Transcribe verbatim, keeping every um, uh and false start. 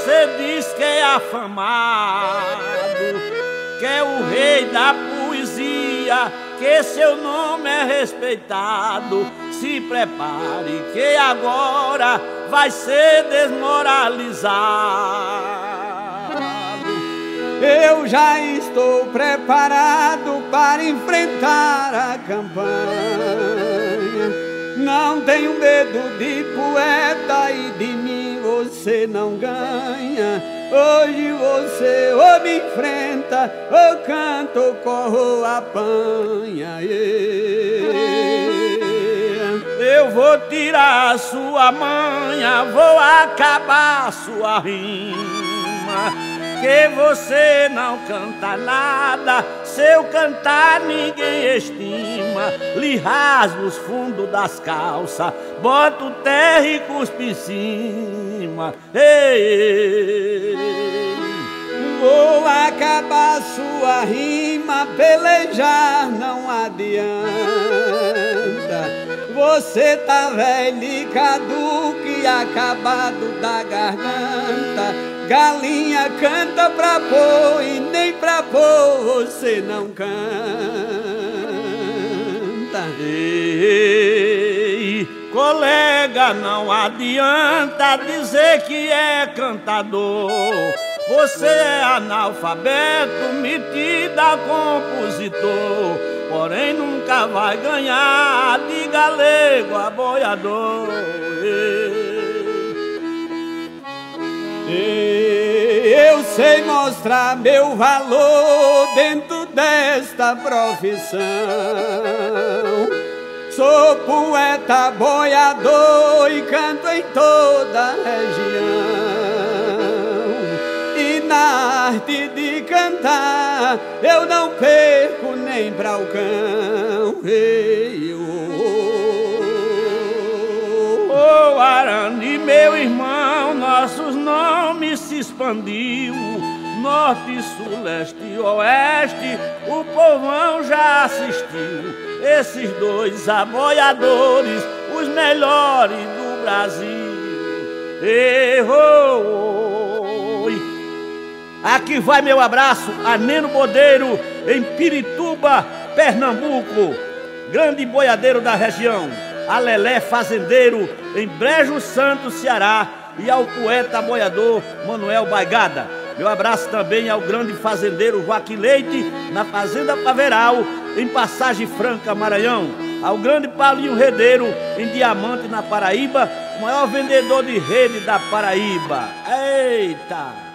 você diz que é afamado, que é o rei da poesia, que seu nome é respeitado. Se prepare que agora vai ser desmoralizado. Eu já estou preparado para enfrentar a campanha. Não tenho medo de poeta e de mim você não ganha. Hoje você ou me enfrenta, ou canta, ou corre, ou apanha. Eu vou tirar sua manha, vou acabar sua rima, que você não canta nada, se eu cantar ninguém estima. Lhe rasgo os fundos das calças, boto terra e cuspe em cima. Ei, ei. Vou acabar sua rima, pelejar não adianta. Você tá velho e caduco e acabado da garganta. Galinha canta pra pôr e nem pra pôr você não canta. Ei, colega, não adianta dizer que é cantador. Você é analfabeto, metido a compositor, porém nunca vai ganhar de galego a boiador. Eu sei mostrar meu valor dentro desta profissão. Sou poeta boiador e canto em toda a região. E na arte de cantar eu não perco nem pra o cão. Ei, oh, Arani, meu irmão, nossos nomes se expandiu. Norte, sul, leste e oeste, o povão já assistiu. Esses dois aboiadores, os melhores do Brasil. Errou. Aqui vai meu abraço a Neno Bodeiro, em Pirituba, Pernambuco, grande boiadeiro da região. A Lelé Fazendeiro, em Brejo Santo, Ceará, e ao poeta boiador Manuel Baigada. Meu abraço também ao grande fazendeiro Joaquim Leite, na Fazenda Paveral, em Passagem Franca, Maranhão. Ao grande Paulinho Redeiro, em Diamante, na Paraíba, o maior vendedor de rede da Paraíba. Eita!